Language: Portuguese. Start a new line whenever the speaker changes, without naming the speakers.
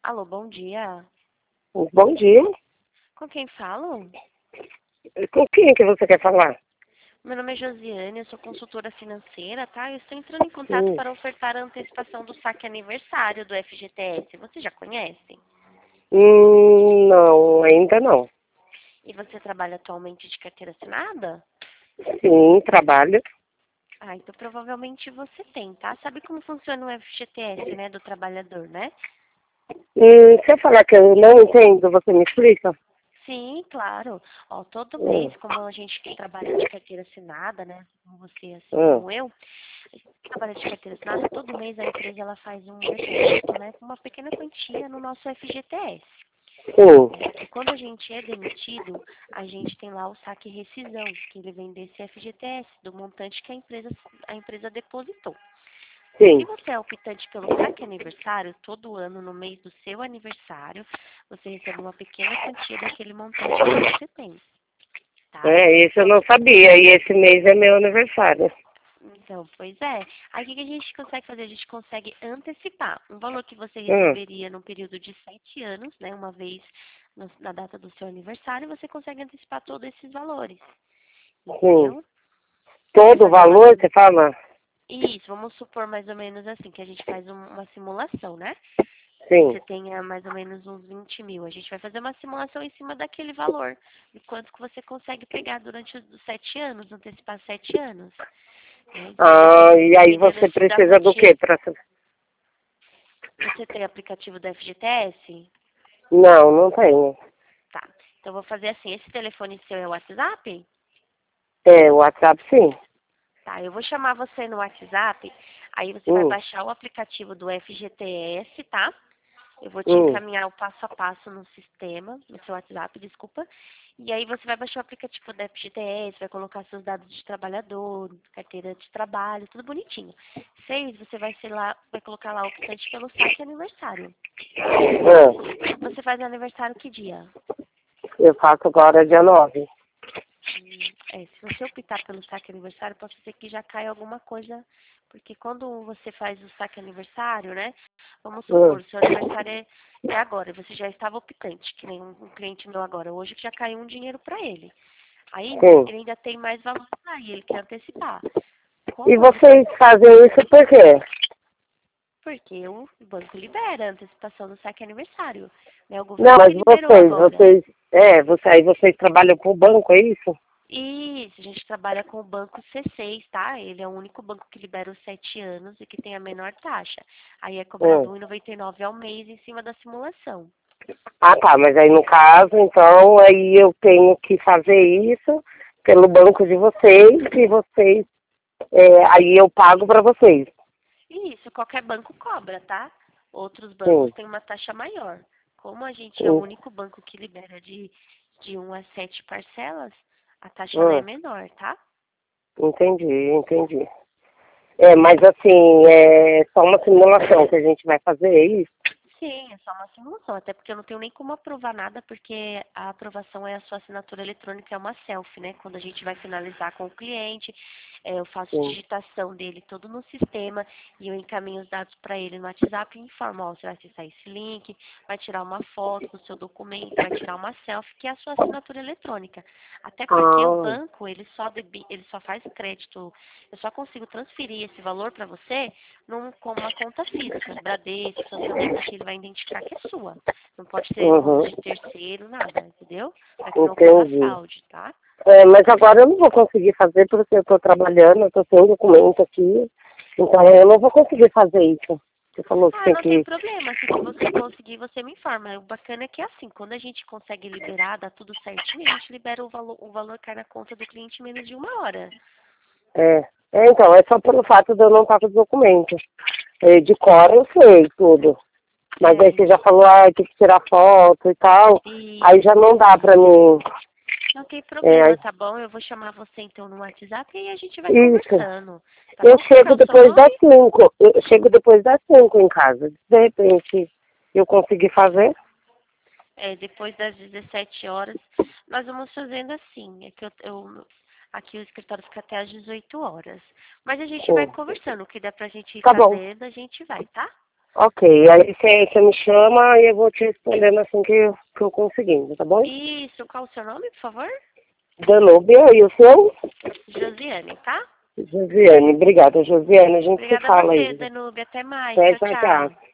Alô, bom dia.
Bom dia.
Com quem falo?
Com quem que você quer falar?
Meu nome é Josiane, eu sou consultora financeira, tá? Eu estou entrando em contato
Hum,
para ofertar a antecipação do saque aniversário do FGTS. Você já conhece?
não, ainda não.
E você trabalha atualmente de carteira assinada?
Sim, trabalho.
Ah, então provavelmente você tem, tá? Sabe como funciona o FGTS, né, do trabalhador, né?
Se eu falar que eu não entendo, você me explica?
Sim, claro. Ó, todo
Hum,
mês, como a gente que trabalha de carteira assinada, né? Como você, assim
hum,
como eu, que trabalha de carteira assinada, todo mês a empresa ela faz um depósito, né? Com uma pequena quantia no nosso FGTS.
sim,
E quando a gente é demitido, a gente tem lá o saque rescisão, que ele vem desse FGTS, do montante que a empresa depositou. Se
sim.
você é optante pelo saque aniversário, todo ano, no mês do seu aniversário, você recebe uma pequena quantia daquele montante que você tem, tá?
Esse eu
Então,
não sabia. E esse mês é meu aniversário.
pois é. Aí o que que a gente consegue fazer? A gente consegue antecipar um valor que você
Hum,
receberia no período de 7 anos, né? Uma vez na data do seu aniversário, você consegue antecipar todos esses valores,
sim.
entendeu? Você
Todo o
faz uma
valor, você fala?
Isso, vamos supor mais ou menos assim, que a gente faz uma simulação, né?
Sim,
Você tenha mais ou menos uns 20 mil. A gente vai fazer uma simulação em cima daquele valor. De quanto que você consegue pegar durante os 7 anos, antecipar 7 anos. Né? Então,
e aí
dependendo
você
da
precisa do
quantia.
quê?
Você tem aplicativo do FGTS?
Não, não tenho.
Tá. Então, eu vou fazer assim. Esse telefone seu é o WhatsApp?
O WhatsApp sim.
Tá, eu vou chamar você no WhatsApp. Aí você vai
Hum,
baixar o aplicativo do FGTS, tá? Eu vou te
hum,
encaminhar o passo a passo no sistema, no seu WhatsApp, desculpa. E aí você vai baixar o aplicativo da FGTS, vai colocar seus dados de trabalhador, carteira de trabalho, tudo bonitinho. 6, você vai ser lá, vai colocar lá o optante pelo saque aniversário, tá?
hum.
Você faz aniversário que dia?
Eu faço agora dia 9.
Se você optar pelo saque aniversário, pode ser que já caia alguma coisa, porque quando você faz o saque aniversário, né? Vamos
Hum,
supor, o seu aniversário é agora, você já estava optante, que nem um cliente meu agora, hoje que já caiu um dinheiro para ele. Aí
sim.
ele ainda tem mais valor aí, ele quer antecipar.
E
Como você.
vocês fazem isso por quê?
Porque o banco libera a antecipação do saque aniversário. Né? O
Não,
governo que
mas
liberou agora.
vocês trabalham pro banco, é isso?
Isso, a gente trabalha com o banco C6, tá? Ele é o único banco que libera os 7 anos e que tem a menor taxa. Aí é cobrado
Hum.
1,99 ao mês em cima da simulação.
Ah, tá, mas aí no caso, então, aí eu tenho que fazer isso pelo banco de vocês e vocês, aí eu pago para vocês.
Isso, qualquer banco cobra, tá? Outros bancos
Sim,
têm uma taxa maior. Como a gente é o
sim.
único banco que libera de 1 a 7 parcelas, a taxa ela é
Hum,
menor, tá?
entendi. Mas assim, é só uma simulação que a gente vai fazer, é isso?
Sim, é só uma simulação, até porque eu não tenho nem como aprovar nada, porque a aprovação é a sua assinatura eletrônica, é uma selfie, né? Quando a gente vai finalizar com o cliente, eu faço
Sim.
digitação dele todo no sistema e eu encaminho os dados para ele no WhatsApp e informo, ó, você vai acessar esse link, vai tirar uma foto do seu documento, vai tirar uma selfie, que é a sua assinatura eletrônica. Até porque o
Ah,
banco, ele só faz crédito, eu só consigo transferir esse valor para você com uma conta física, Bradesco, Santander, que ele vai identificar que é sua. Não pode ser conta
uhum,
de terceiro, nada, entendeu? Para que não ocorra
entendi.
fraude, tá?
Mas agora eu não vou conseguir fazer porque eu estou trabalhando, eu estou sem documento aqui, então eu não vou conseguir fazer isso. Você falou que
Ah,
tem
não tem
que.
problema. Se você conseguir, você me informa. O bacana é que é assim, quando a gente consegue liberar, dá tudo certinho, a gente libera o valor cai na conta do cliente em menos de 1 hora.
Então, é só pelo fato de eu não estar com os documentos. De cor eu sei tudo. Mas aí
É,
você já falou, tem que tirar foto e tal. Aí já
isso.
não dá pra mim.
Não tem
É,
problema, tá bom? Eu vou chamar você então no WhatsApp e aí a gente vai
isso.
conversando. Tá
Eu
bom? Qual que é
chego
o seu
depois das
nome?
5. Eu chego depois das 5 em casa. De repente eu conseguir fazer.
Depois das 17 horas, nós vamos fazendo assim. É que aqui o escritório fica até às 18 horas. Mas a gente vai
Hum.
conversando. O que der pra gente ir
Tá bom.
fazendo, a gente vai, tá?
Ok, aí você me chama e eu vou te respondendo assim que eu conseguindo, tá bom?
Isso, qual o seu nome, por favor?
Danúbia, e o seu?
Josiane, tá?
Josiane, obrigada, Josiane, a gente se
Obrigada a
fala
você,
aí.
Danúbia. Até mais.
Tchau,
Tchau,
tchau, tchau.
tchau.